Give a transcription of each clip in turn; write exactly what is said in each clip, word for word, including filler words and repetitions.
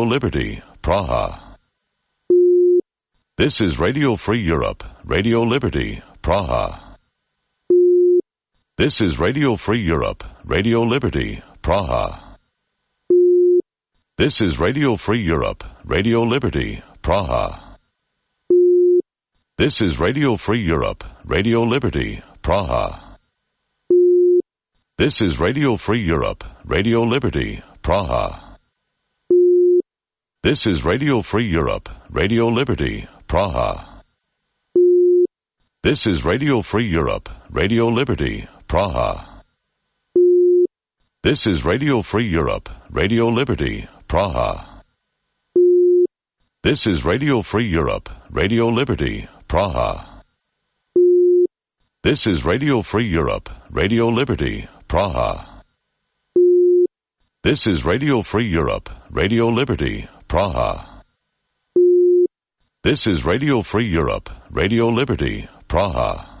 Liberty, Praha. This is Radio Free Europe, Radio Liberty, Praha. This is Radio Free Europe, Radio Liberty, Praha. This is Radio Free Europe, Radio Liberty, Praha. This is Radio Free Europe, Radio Liberty, Praha. This is Radio Free Europe, Radio Liberty, Praha. This is Radio Free Europe, Radio Liberty, Praha. This is Radio Free Europe, Radio Liberty, Praha. This is Radio Free Europe, Radio Liberty, Praha. This is Radio Free Europe, Radio Liberty, Praha. This is Radio Free Europe, Radio Liberty, Praha. This is Radio Free Europe, Radio Liberty, Praha. This is Radio Free Europe, Radio Liberty, Praha.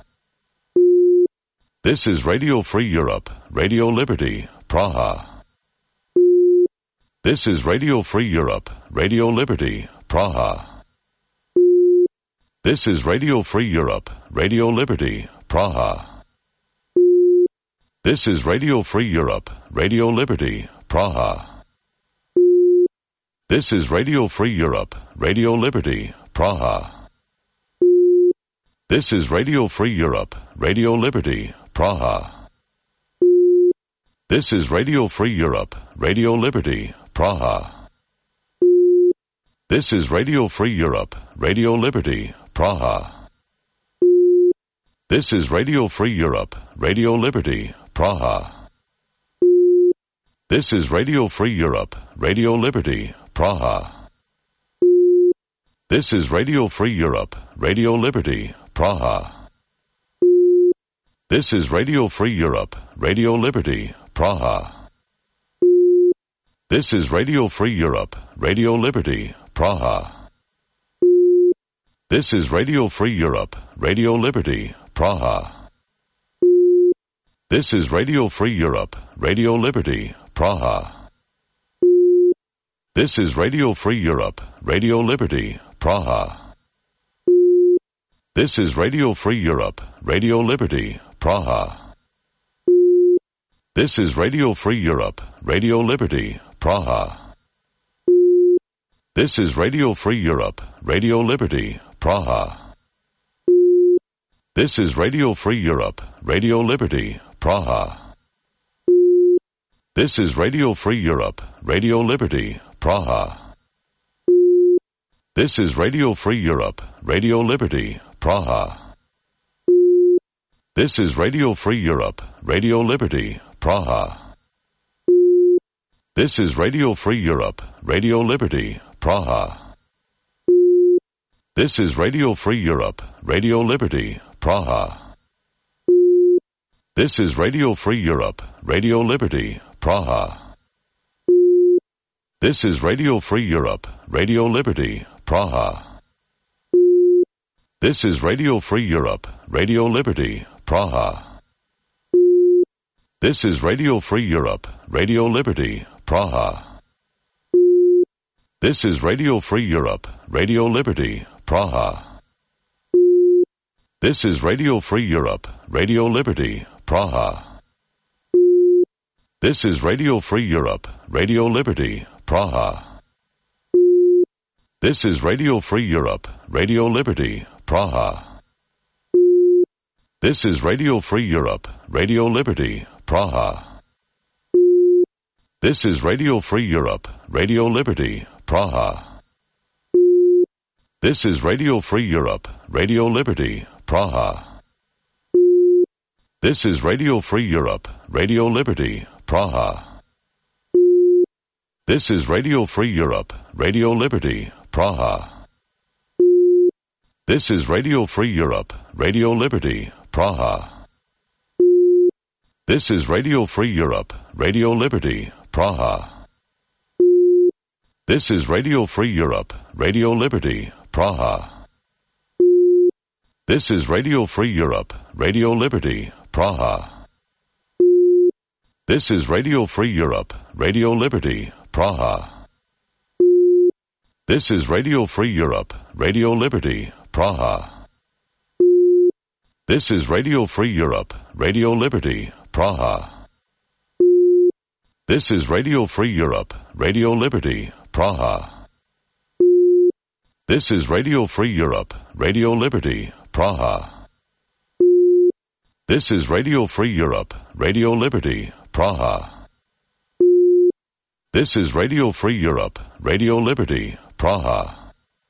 This is Radio Free Europe, Radio Liberty, Praha. This is Radio Free Europe, Radio Liberty, Praha. This is Radio Free Europe, Radio Liberty, Praha. This is Radio Free Europe, Radio Liberty, Praha. This is Radio Free Europe, Radio Liberty, Praha. This is Radio Free Europe, Radio Liberty, Praha. This is Radio Free Europe, Radio Liberty, Praha. This is Radio Free Europe, Radio Liberty, Praha. This is Radio Free Europe, Radio Liberty, Praha. This is Radio Free Europe, Radio Liberty, Praha. This is Radio Free Europe, Radio Liberty, Praha. This is Radio Free Europe, Radio Liberty, Praha. This is Radio Free Europe, Radio Liberty, Praha. This is Radio Free Europe, Radio Liberty, Praha. This is Radio Free Europe, Radio Liberty, Praha. This is Radio Free Europe, Radio Liberty, Praha. This is Radio Free Europe, Radio Liberty, Praha. This is Radio Free Europe, Radio Liberty, Praha. This is Radio Free Europe, Radio Liberty, Praha. This is Radio Free Europe, Radio Liberty, Praha. This is Radio Free Europe, Radio Liberty, Praha. This is Radio Free Europe, Radio Liberty, Praha. This is Radio Free Europe, Radio Liberty, Praha. This is Radio Free Europe, Radio Liberty, Praha. This is Radio Free Europe, Radio Liberty, Praha. This is Radio Free Europe, Radio Liberty, Praha. This is Radio Free Europe, Radio Liberty, Praha. This is Radio Free Europe, Radio Liberty, Praha. This is Radio Free Europe, Radio Liberty, Praha. This is Radio Free Europe, Radio Liberty, Praha. This is Radio Free Europe, Radio Liberty, Praha. This is Radio Free Europe, Radio Liberty, Praha. This is Radio Free Europe, Radio Liberty, Praha. This is Radio Free Europe, Radio Liberty, Praha. This is Radio Free Europe, Radio Liberty, Praha. This is Radio Free Europe, Radio Liberty, Praha. This is Radio Free Europe, Radio Liberty, Praha. This is Radio Free Europe, Radio Liberty, Praha. This is Radio Free Europe, Radio Liberty, Praha. This is Radio Free Europe, Radio Liberty, Praha. This is Radio Free Europe, Radio Liberty, Praha. This is Radio Free Europe, Radio Liberty, Praha. This is Radio Free Europe, Radio Liberty, Praha. This is Radio Free Europe, Radio Liberty, Praha. This is Radio Free Europe, Radio Liberty, Praha. This is Radio Free Europe, Radio Liberty, Praha. This is Radio Free Europe, Radio Liberty, Praha. This is Radio Free Europe, Radio Liberty, Praha. This is Radio Free Europe, Radio Liberty, Praha.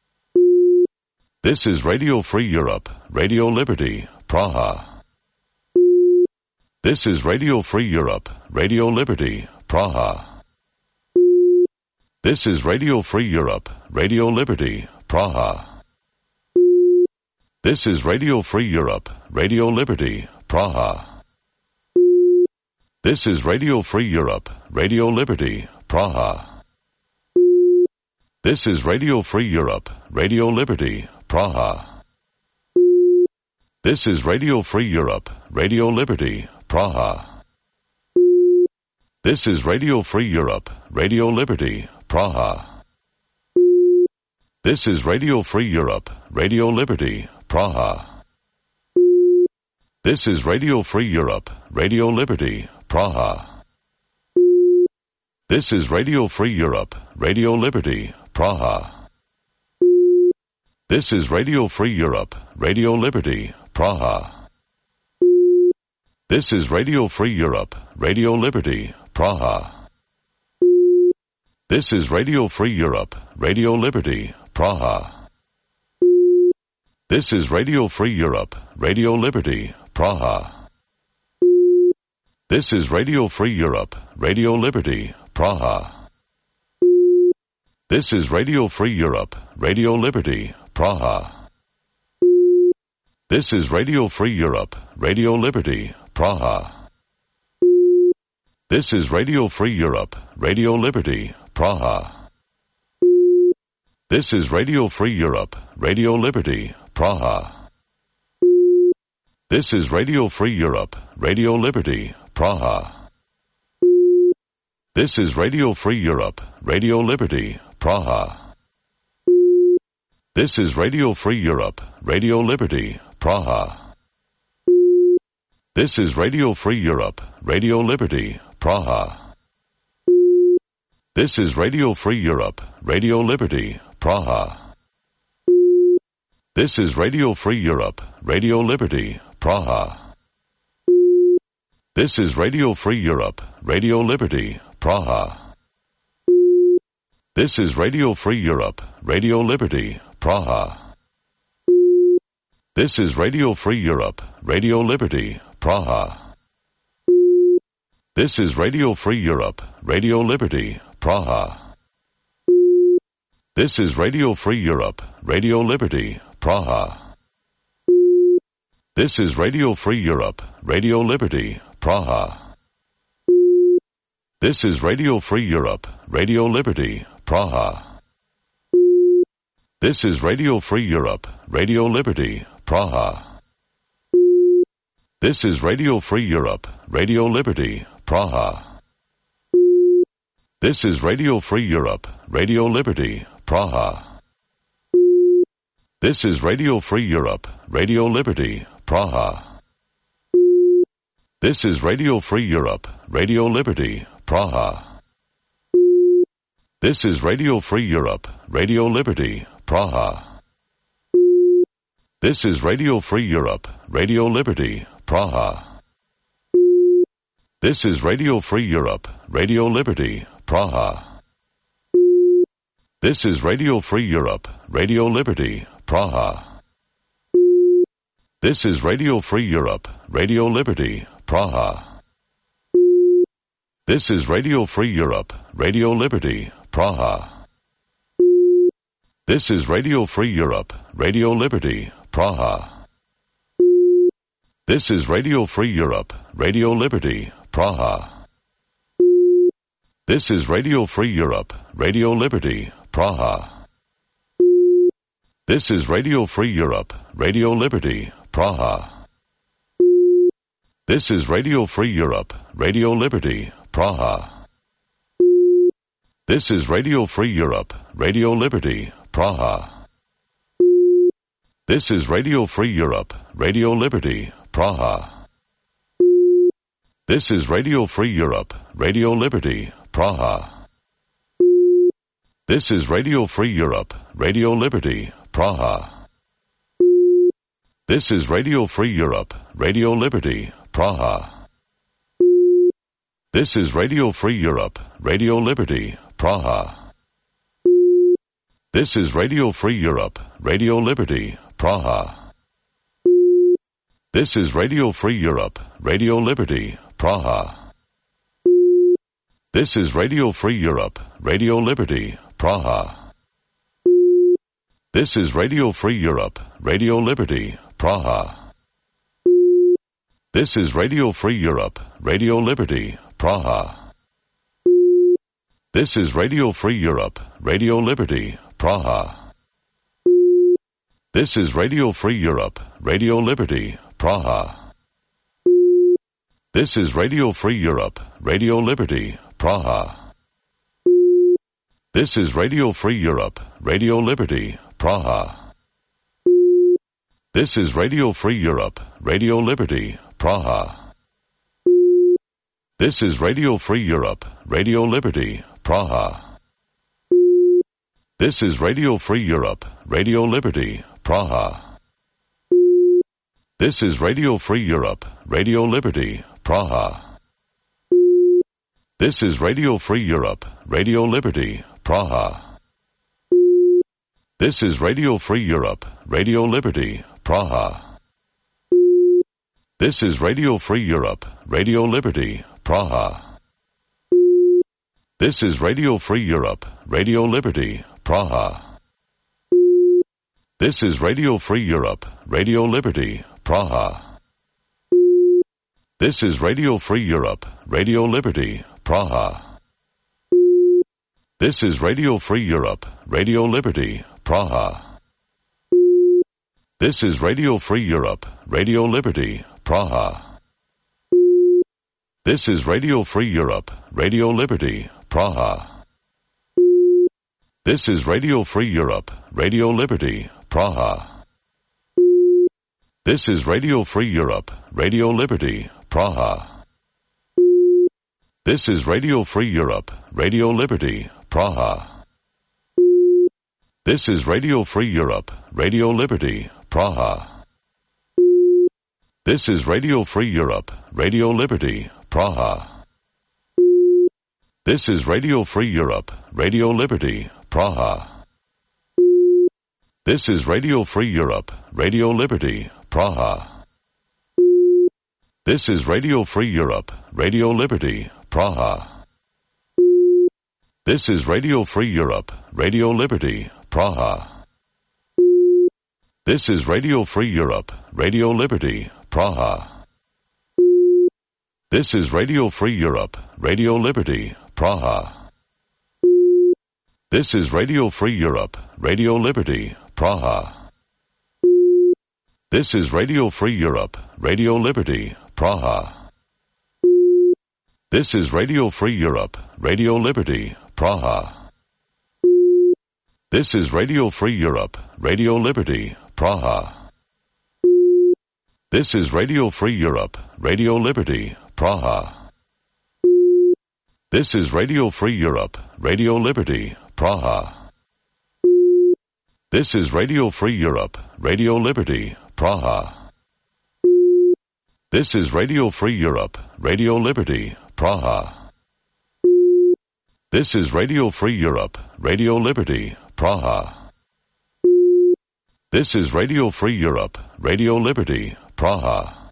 This is Radio Free Europe, Radio Liberty, Praha. This is Radio Free Europe, Radio Liberty, Praha. This is Radio Free Europe, Radio Liberty, Praha. This is Radio Free Europe, Radio Liberty, Praha. This is Radio Free Europe, Radio Liberty, Praha. This is Radio Free Europe, Radio Liberty, Praha. This is Radio Free Europe, Radio Liberty, Praha. This is Radio Free Europe, Radio Liberty, Praha. This is Radio Free Europe, Radio Liberty, Praha. This is Radio Free Europe, Radio Liberty, Praha. This is Radio Free Europe, Radio Liberty, Praha. This is Radio Free Europe, Radio Liberty, Praha. This is Radio Free Europe, Radio Liberty, Praha. This is Radio Free Europe, Radio Liberty, Praha. This is Radio Free Europe, Radio Liberty, Praha. This is Radio Free Europe, Radio Liberty, Praha. This is Radio Free Europe, Radio Liberty, Praha. This is Radio Free Europe, Radio Liberty, Praha. This is Radio Free Europe, Radio Liberty, Praha. This is Radio Free Europe, Radio Liberty, Praha. This is Radio Free Europe, Radio Liberty, Praha. This is Radio Free Europe, Radio Liberty, Praha. This is Radio Free Europe, Radio Liberty, Praha. This is Radio Free Europe, Radio Liberty, Praha. This is Radio Free Europe, Radio Liberty, Praha. This is Radio Free Europe, Radio Liberty, Praha. This is Radio Free Europe, Radio Liberty, Praha. This is Radio Free Europe, Radio Liberty, Praha. This is Radio Free Europe, Radio Liberty, Praha. This is Radio Free Europe, Radio Liberty, Praha. This is Radio Free Europe, Radio Liberty, Praha. This is Radio Free Europe, Radio Liberty, Praha. This is Radio Free Europe, Radio Liberty, Praha. This is Radio Free Europe, Radio Liberty, Praha. This is Radio Free Europe, Radio Liberty, Praha. This is Radio Free Europe, Radio Liberty, Praha. This is Radio Free Europe, Radio Liberty, Praha. This is Radio Free Europe, Radio Liberty, Praha. This is Radio Free Europe, Radio Liberty, Praha. This is Radio Free Europe, Radio Liberty, Praha. This is Radio Free Europe, Radio Liberty, Praha. This is Radio Free Europe, Radio Liberty, Praha. This is Radio Free Europe, Radio Liberty, Praha. This is Radio Free Europe, Radio Liberty, Praha. This is Radio Free Europe, Radio Liberty, Praha. This is Radio Free Europe, Radio Liberty, Praha. This is Radio Free Europe, Radio Liberty, Praha. This is Radio Free Europe, Radio Liberty, Praha. This is Radio Free Europe, Radio Liberty, Praha. This is Radio Free Europe, Radio Liberty, Praha. This is Radio Free Europe, Radio Liberty, Praha. This is Radio Free Europe, Radio Liberty, Praha. This is Radio Free Europe, Radio Liberty, Praha. This is Radio Free Europe, Radio Liberty, Praha. This is Radio Free Europe, Radio Liberty, Praha. This is Radio Free Europe, Radio Liberty, Praha. This is Radio Free Europe, Radio Liberty, Praha. This is Radio Free Europe, Radio Liberty, Praha. This is Radio Free Europe, Radio Liberty, Praha. This is Radio Free Europe, Radio Liberty, Praha. This is Radio Free Europe, Radio Liberty, Praha. This is Radio Free Europe, Radio Liberty, Praha. This is Radio Free Europe, Radio Liberty, Praha. This is Radio Free Europe, Radio Liberty, Praha. This is Radio Free Europe, Radio Liberty, Praha. This is Radio Free Europe, Radio Liberty, Praha. This is Radio Free Europe, Radio Liberty, Praha. This is Radio Free Europe, Radio Liberty, Praha. This is Radio Free Europe, Radio Liberty, Praha. This is Radio Free Europe, Radio Liberty, Praha. This is Radio Free Europe, Radio Liberty, Praha. This is Radio Free Europe, Radio Liberty, Praha. This is Radio Free Europe, Radio Liberty, Praha. This is Radio Free Europe, Radio Liberty, Praha. This is Radio Free Europe, Radio Liberty, Praha. This is Radio Free Europe, Radio Liberty, Praha. This is Radio Free Europe, Radio Liberty, Praha. This is Radio Free Europe, Radio Liberty, Praha. This is Radio Free Europe, Radio Liberty, Praha. This is Radio Free Europe, Radio Liberty, Praha. This is Radio Free Europe, Radio Liberty, Praha. This is Radio Free Europe, Radio Liberty, Praha. This is Radio Free Europe, Radio Liberty, Praha. This is Radio Free Europe, Radio Liberty, Praha. This is Radio Free Europe, Radio Liberty, Praha. This is Radio Free Europe, Radio Liberty, Praha. This is Radio Free Europe, Radio Liberty, Praha. This is Radio Free Europe, Radio Liberty, Praha. This is Radio Free Europe, Radio Liberty, Praha. This is Radio Free Europe, Radio Liberty, Praha. This is Radio Free Europe, Radio Liberty, Praha. This is Radio Free Europe, Radio Liberty, Praha. This is Radio Free Europe, Radio Liberty, Praha. This is Radio Free Europe, Radio Liberty, Praha. This is Radio Free Europe, Radio Liberty, Praha. This is Radio Free Europe, Radio Liberty, Praha. This is Radio Free Europe, Radio Liberty, Praha. This is Radio Free Europe, Radio Liberty, Praha.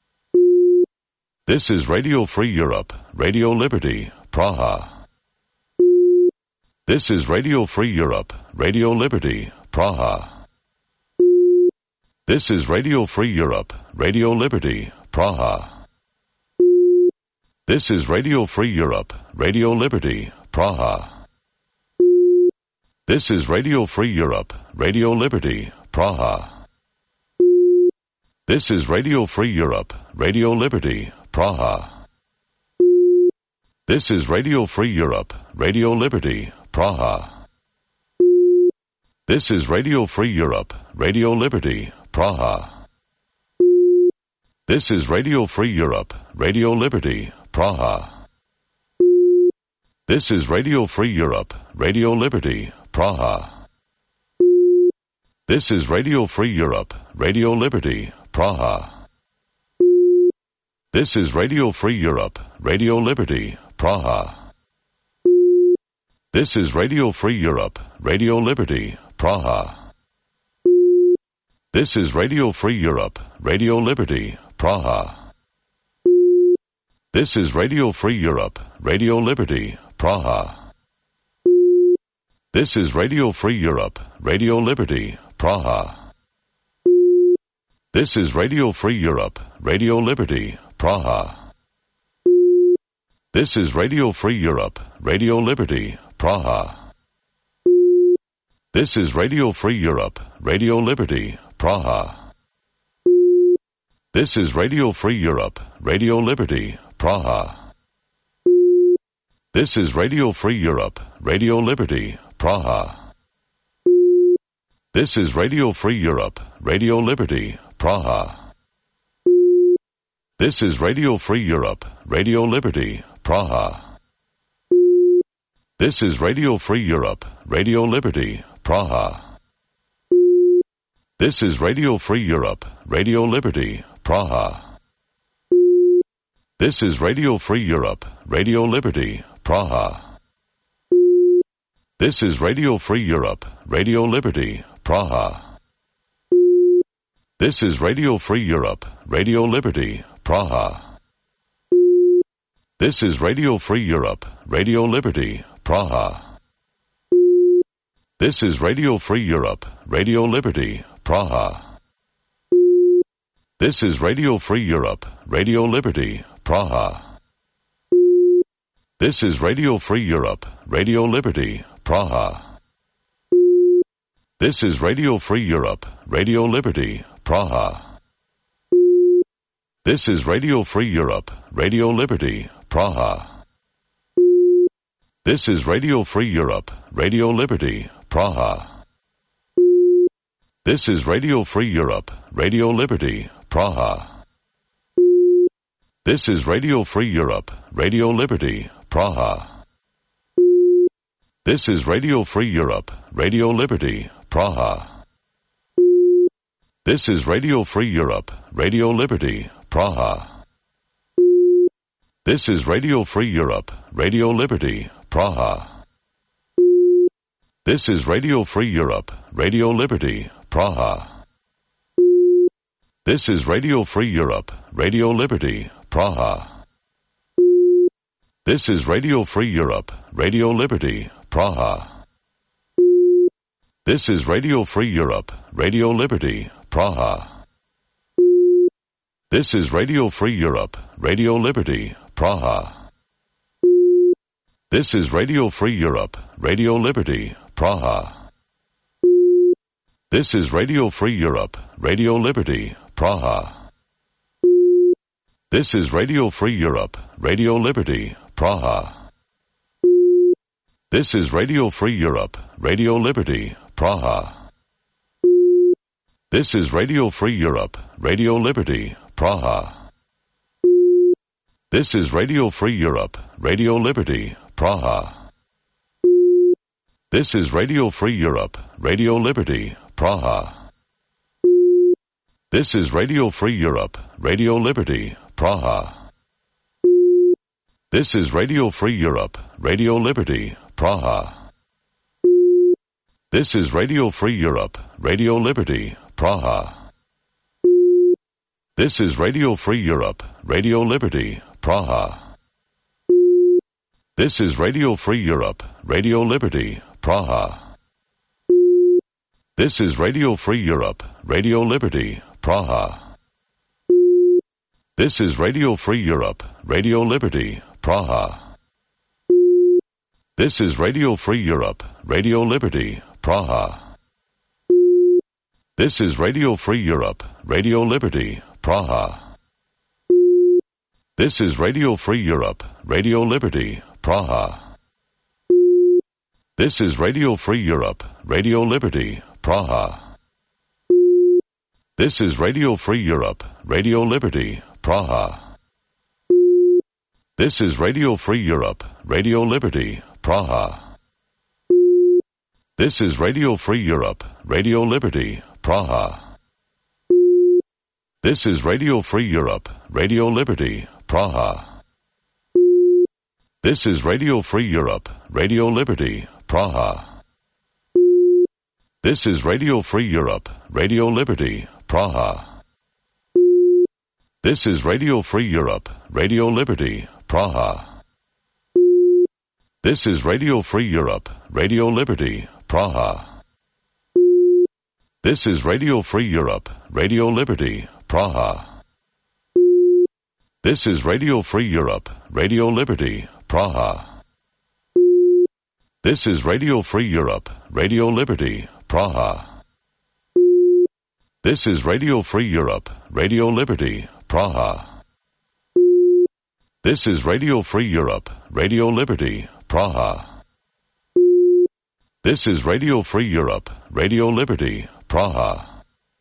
This is Radio Free Europe, Radio Liberty, Praha. This is Radio Free Europe, Radio Liberty, Praha. This is Radio Free Europe, Radio Liberty, Praha. This is Radio Free Europe, Radio Liberty, Praha. This is Radio Free Europe, Radio Liberty, Praha. This is Radio Free Europe, Radio Liberty, Praha. This is Radio Free Europe, Radio Liberty, Praha. This is Radio Free Europe, Radio Liberty, Praha. This is Radio Free Europe, Radio Liberty, Praha. This is Radio Free Europe, Radio Liberty, Praha. This is Radio Free Europe, Radio Liberty, Praha. This is Radio Free Europe, Radio Liberty, Praha. This is Radio Free Europe, Radio Liberty, Praha. This is Radio Free Europe, Radio Liberty, Praha. This is Radio Free Europe, Radio Liberty, Praha. This is Radio Free Europe, Radio Liberty, Praha. This is Radio Free Europe, Radio Liberty, Praha. This is Radio Free Europe, Radio Liberty, Praha. This is Radio Free Europe, Radio Liberty, Praha. This is Radio Free Europe, Radio Liberty, Praha. This is Radio Free Europe, Radio Liberty, Praha. This is Radio Free Europe, Radio Liberty, Praha. This is Radio Free Europe, Radio Liberty, Praha. This is Radio Free Europe, Radio Liberty, Praha. This is Radio Free Europe, Radio Liberty, Praha. This is Radio Free Europe, Radio Liberty, Praha. This is Radio Free Europe, Radio Liberty, Praha. This is Radio Free Europe, Radio Liberty, Praha. This is Radio Free Europe, Radio Liberty, Praha. This is Radio Free Europe, Radio Liberty, Praha. This is Radio Free Europe, Radio Liberty, Praha. This is Radio Free Europe, Radio Liberty, Praha. This is Radio Free Europe, Radio Liberty, Praha. This is Radio Free Europe, Radio Liberty, Praha. This is Radio Free Europe, Radio Liberty, Praha. This is Radio Free Europe, Radio Liberty, Praha. This is Radio Free Europe, Radio Liberty, Praha. This is Radio Free Europe, Radio Liberty, Praha. This is Radio Free Europe, Radio Liberty, Praha. This is Radio Free Europe, Radio Liberty, Praha. This is Radio Free Europe, Radio Liberty, Praha. This is Radio Free Europe, Radio Liberty, Praha. This is Radio Free Europe, Radio Liberty, Praha. This is Radio Free Europe, Radio Liberty, Praha. This is Radio Free Europe, Radio Liberty, Praha. This is Radio Free Europe, Radio Liberty, Praha. This is Radio Free Europe, Radio Liberty, Praha. This is Radio Free Europe, Radio Liberty, Praha. This is Radio Free Europe, Radio Liberty, Praha. This is Radio Free Europe, Radio Liberty, Praha. This is Radio Free Europe, Radio Liberty, Praha. This is Radio Free Europe, Radio Liberty, Praha. This is Radio Free Europe, Radio Liberty, Praha. This is Radio Free Europe, Radio Liberty, Praha. This is Radio Free Europe, Radio Liberty, Praha. This is Radio Free Europe, Radio Liberty, Praha. This is Radio Free Europe, Radio Liberty, Praha. This is Radio Free Europe, Radio Liberty, Praha. This is Radio Free Europe, Radio Liberty, Praha. This is Radio Free Europe, Radio Liberty, Praha. This is Radio Free Europe, Radio Liberty, Praha. This is Radio Free Europe, Radio Liberty, Praha. This is Radio Free Europe, Radio Liberty, Praha. This is Radio Free Europe, Radio Liberty, Praha. This is Radio Free Europe, Radio Liberty, Praha. This is Radio Free Europe, Radio Liberty, Praha. This is Radio Free Europe, Radio Liberty, Praha. This is Radio Free Europe, Radio Liberty, Praha. This is Radio Free Europe, Radio Liberty, Praha. This is Radio Free Europe, Radio Liberty, Praha. This is Radio Free Europe, Radio Liberty, Praha. This is Radio Free Europe, Radio Liberty, Praha. This is Radio Free Europe, Radio Liberty, Praha. This is Radio Free Europe, Radio Liberty, Praha. This is Radio Free Europe, Radio Liberty, Praha. This is Radio Free Europe, Radio Liberty, Praha. This is Radio Free Europe, Radio Liberty, Praha.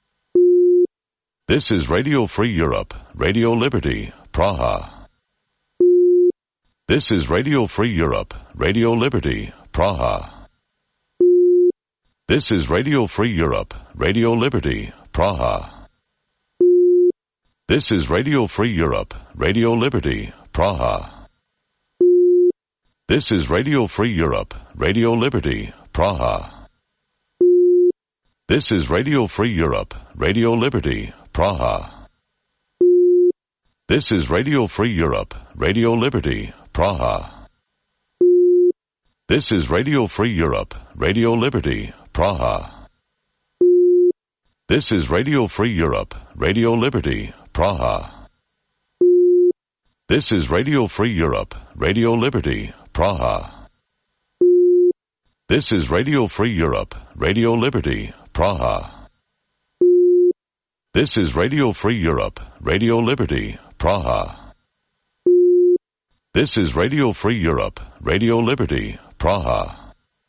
This is Radio Free Europe, Radio Liberty, Praha. This is Radio Free Europe, Radio Liberty, Praha. This is Radio Free Europe, Radio Liberty, Praha. This is Radio Free Europe, Radio Liberty, Praha. This is Radio Free Europe, Radio Liberty, Praha. This is Radio Free Europe, Radio Liberty, Praha. This is Radio Free Europe, Radio Liberty, Praha. This is Radio Free Europe, Radio Liberty, Praha. This is Radio Free Europe, Radio Liberty, Praha. This is Radio Free Europe, Radio Liberty, Praha. This is Radio Free Europe, Radio Liberty, Praha. This is Radio Free Europe, Radio Liberty, Praha. This is Radio Free Europe, Radio Liberty, Praha.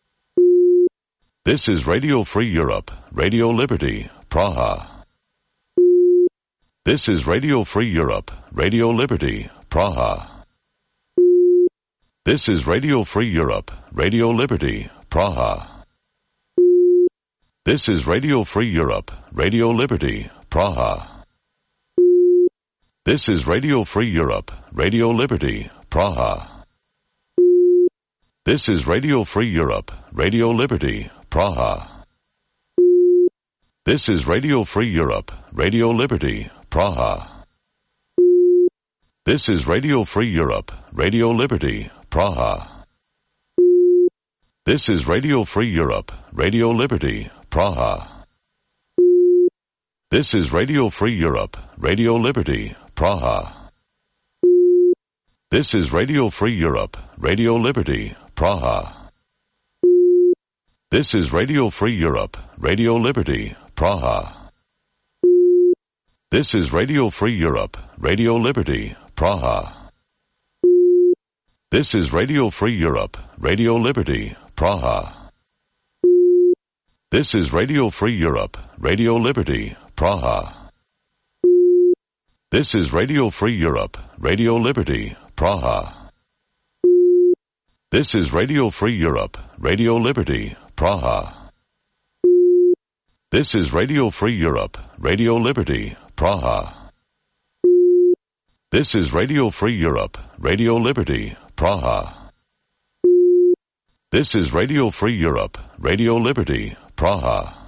This is Radio Free Europe, Radio Liberty, Praha. This is Radio Free Europe, Radio Liberty, Praha. This is Radio Free Europe, Radio Liberty, Praha. This is Radio Free Europe, Radio Liberty, Praha. This is Radio Free Europe, Radio Liberty, Praha. This is Radio Free Europe, Radio Liberty, Praha. This is Radio Free Europe, Radio Liberty, Praha. This is Radio Free Europe, Radio Liberty, Praha. This is Radio Free Europe, Radio Liberty, Praha. This is Radio Free Europe, Radio Liberty, Praha. This is Radio Free Europe, Radio Liberty, Praha. This is Radio Free Europe, Radio Liberty, Praha. This is Radio Free Europe, Radio Liberty, Praha. This is Radio Free Europe, Radio Liberty, Praha. This is Radio Free Europe, Radio Liberty, Praha. This is Radio Free Europe, Radio Liberty, Praha. This is Radio Free Europe, Radio Liberty, Praha. This is Radio Free Europe, Radio Liberty, Praha. This is Radio Free Europe, Radio Liberty, Praha. This is Radio Free Europe, Radio Liberty, Praha.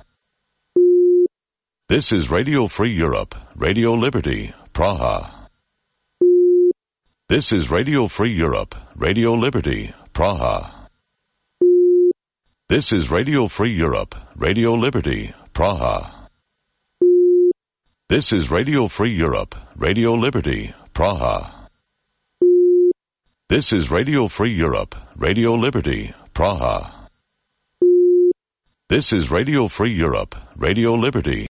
This is Radio Free Europe, Radio Liberty, Praha. This is Radio Free Europe, Radio Liberty, Praha. This is Radio Free Europe, Radio Liberty, Praha. This is Radio Free Europe, Radio Liberty, Praha. This is Radio Free Europe, Radio Liberty, Praha. This is Radio Free Europe, Radio Liberty,